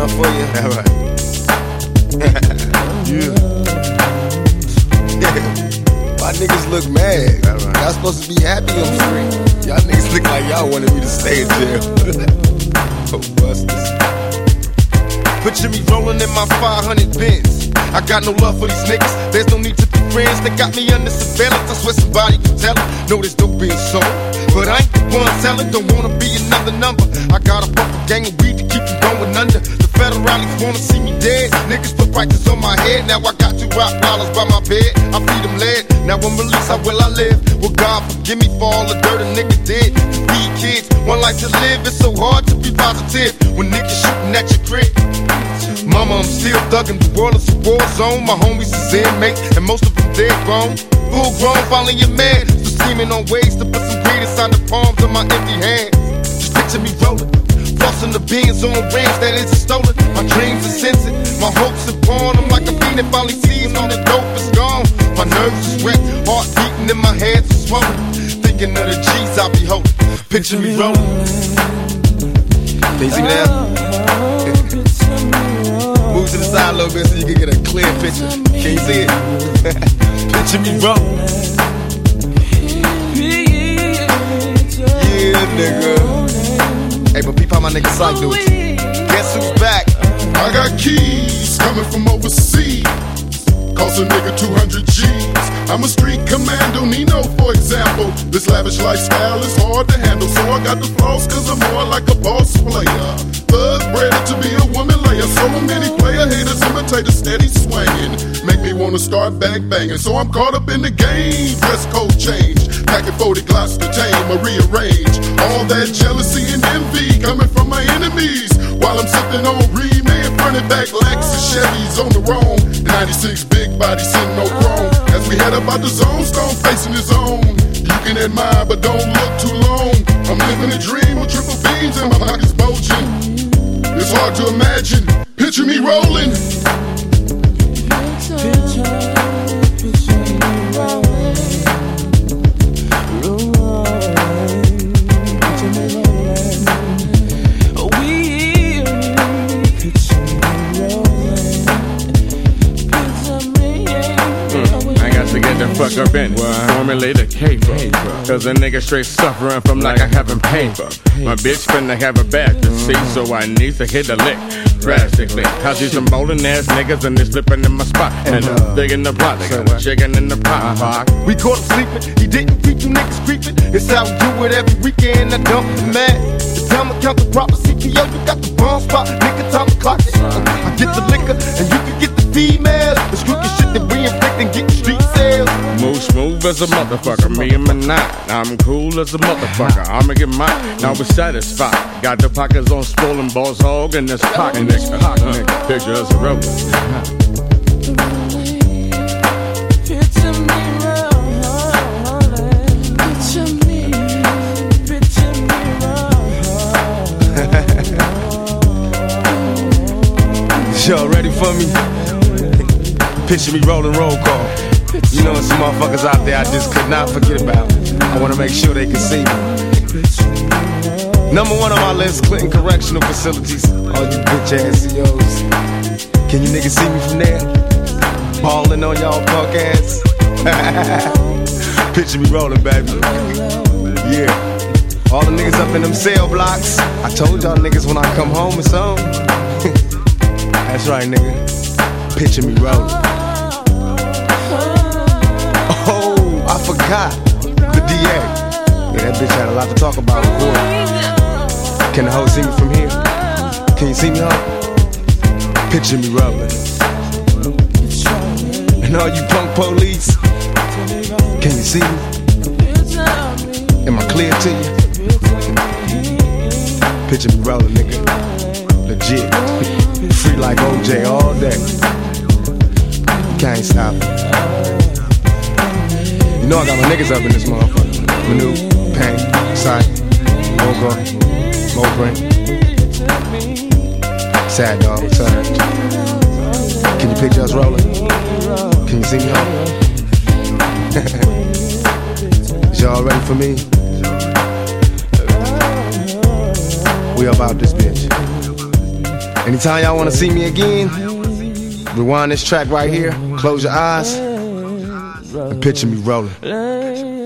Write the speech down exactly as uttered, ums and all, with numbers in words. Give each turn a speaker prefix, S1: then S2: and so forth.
S1: for you.
S2: All right.
S1: Yeah. Why niggas look mad? Right. Y'all supposed to be happy on the screen. Y'all niggas look like y'all wanted me to stay in jail. Oh, busters.
S2: Picture me rolling in my five hundred Benz. I got no love for these niggas. There's no need to be friends. They got me under surveillance. I swear somebody can tell it. Know this dope being sold, but I ain't the one selling. Don't wanna be another number. I got a fucking gang of weed to keep them going under. The federalists wanna see me dead. Niggas put prices on my head. Now I got two rock dollars by my bed. I feed them lead. Now I'm released. How will I live? Well, God forgive me for all the dirt a nigga did. To feed kids, one life to live. It's so hard to be positive when niggas shooting at your crib. Mama, I'm still thuggin', the world is a war zone. My homies is inmates, and most of them dead grown. Full grown, finally you're mad. Still scheming on ways to put some greed inside the palms of my empty hands. Just picture me rollin', flossing the beans on rims that isn't stolen. My dreams are censored, my hopes are born. I'm like a fiend that finally sees all the dope is gone. My nerves is wrecked, heart beating in my hands is swollen. Thinking of the G's I be holding. Picture me rollin'.
S1: Can you see me now? Move to the side a little bit so you can get a clear picture. Can you see it? Picture me rolling. Yeah, nigga. Hey, but peep how my nigga Psych do it. Guess who's back?
S3: I got keys coming from overseas. Cost a nigga two hundred G's. I'm a street commando, Nino, for example. This lavish lifestyle is hard to handle, so I got the flaws cause I'm more like a boss player. Thug bred to be a woman layer. So many player haters imitate a steady swinging. Make me wanna start bang banging. So I'm caught up in the game. Dress code change. Packing forty glocks to tame or rearrange. All that jealousy and envy coming from my enemies. While I'm sipping on remade, running back Lexus Chevys on the roam. The ninety-six big body sitting no chrome. As we head up out the zone, Stone facing his own. You can admire, but don't look too long. I'm living a dream with triple beams and my pockets bulging. It's hard to imagine. Picture me rolling.
S4: Picture, picture me rolling. Rolling. Picture me rolling. We picture me rolling. Picture me.
S5: Mm, I got to get the fuck up in it. Formulate a caper. Cause a nigga straight suffering from like I haven't paid for. My bitch finna have a bad to see, so I need to hit a lick drastically. I see some bowling ass niggas and they slipping in my spot. And I'm digging the plot, they got a chicken in the pot. pot.
S2: We caught him sleeping, he didn't keep you niggas creeping. It's how we do it every weekend, I dump the mad. The time I count the proper C P O, you got the bomb spot. Nigga, time to clock it. I get the liquor and you can get the female. The crooked shit that we inflict and get street sales.
S5: Move smooth as a motherfucker, me and my nine. I'm cool as a motherfucker, I'ma get mine. Now we're satisfied. Got the pockets on swollen balls hog and this pocket nigga. Uh, picture us a roller.
S4: Picture me rolling. Picture me, picture me rolling.
S1: Y'all ready for me? Picture me rolling roll call. You know, some motherfuckers out there I just could not forget about. I wanna make sure they can see me. Number one on my list, Clinton Correctional Facilities. All you bitch ass C Os. Can you niggas see me from there? Ballin' on y'all punk ass. Picture me rolling, baby. Yeah. All the niggas up in them cell blocks. I told y'all niggas when I come home it's on. That's right, nigga. Picture me rolling. Oh, I forgot. The D A. Yeah, that bitch had a lot to talk about before. Can the hoe see me from here? Can you see me, hoe? Picture me rolling. And all you punk police, can you see me? Am I clear to you? Picture me rolling, nigga. Legit. Free like O J all day. You can't stop it. You know I got my niggas up in this motherfucker. Manu, Pain, Sight, Mogo, Mobrin, Sad Dog returned. Can you picture us rolling? Can you see me on? Is y'all ready for me? We about this bitch. Anytime y'all wanna see me again, rewind this track right here, close your eyes, and picture me rolling.